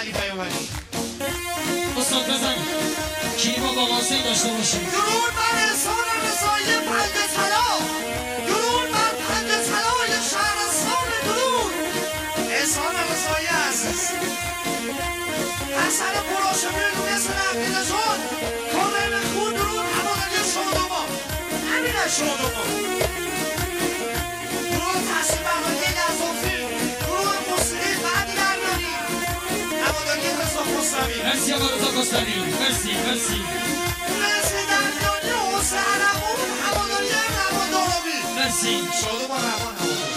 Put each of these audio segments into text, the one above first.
علی پیامبری استاد بزن کیما با قاسم داشته باشیم. درود بر احسان رضایی پنج طلا، درود بر پنج طلای شهرستان، درود احسان رضایی عزیز، حسن پراشمی لونس نقدی نژاد، کارم خون، درود همانگی شادوما همین شادوما، درود تحصیل برنامه نظافی، درود موسیقی بعدی درمانی همانگی رضا خسروی. مرسی آقا رضا خسروی، مرسی مرسی. مرسی شادوما روان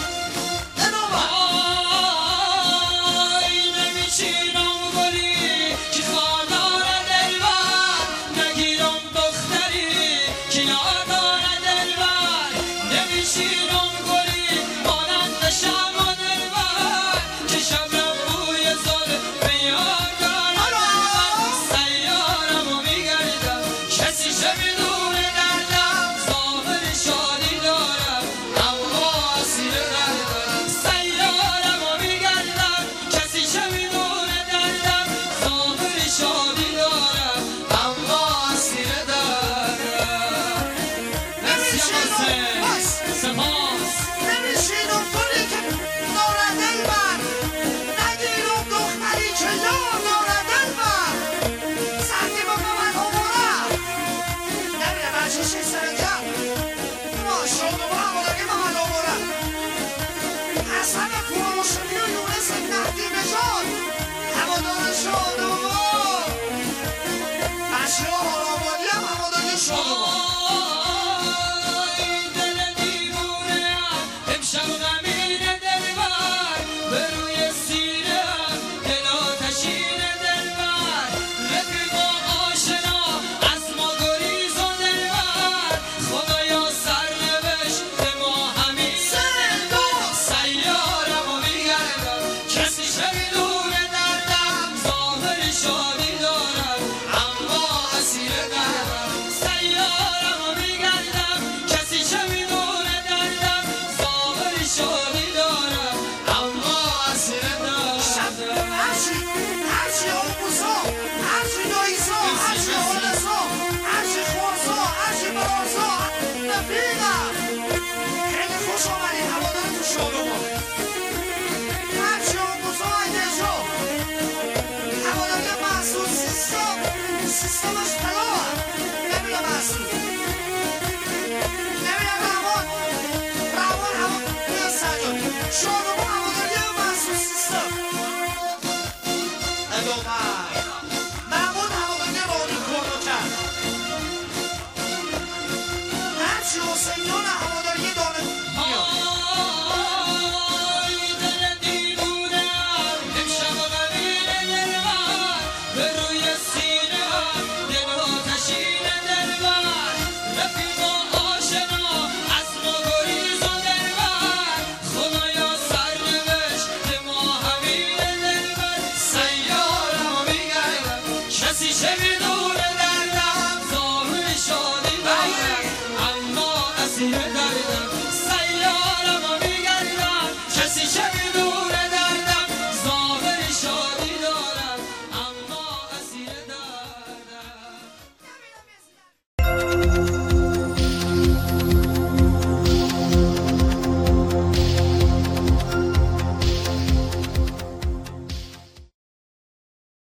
آی نمیچینم گلی که خاردار دلبر، نگیرم دختری که یادار دلبر، نمیچینم گلی مانند شب و دلبر، که شبم بوی زل به یار دارم، سیارم و میگردم کسی شبی دور دردم، ظاهر شادی دارم اما اسیر دردم، سیارم و میگردم کسی شبی دور دردم، ظاهر شادی دارم اما اسیر دردم. مرسی آقا سپاس. نمیشینم گلی که داره دلبر، نگیرم دختری که یار داره دلبر، سردی با من همورم نمیره بچه شی سرنجم ما شادوما همونگی با من همورم، حسن پراشمی و یونس نقدی نژاد هوادار شادوما، بچه ها حالآبادی هم هواداری شادوما. امشب غمین دلبر به روی سینه‌ام دل آتشین دلبر، رفیقا آشنا از ما گریز و دلبر، خدایا سرنوشت به ما همین زندان، سیارم و میگردم کسی شبی دور دردم، ظاهر شادی دارم اما اسیر دردم، سیارم و میگردم کسی شبی دور دردم، ظاهر شادی دارم اما اسیر دردم. هرچی آموزا، هرچی داییزا، هرچی حالزا، هرچی خوارزا، هرچی برازا رفیقم خیلی خوش آمدی هوادار تو شادوما، هرچی آموزا ایدهجا هواداری محسود سیستمش طلاه نمیره محسود نمیره روان سجاد شادوما هواداری محسود سیستم ادامه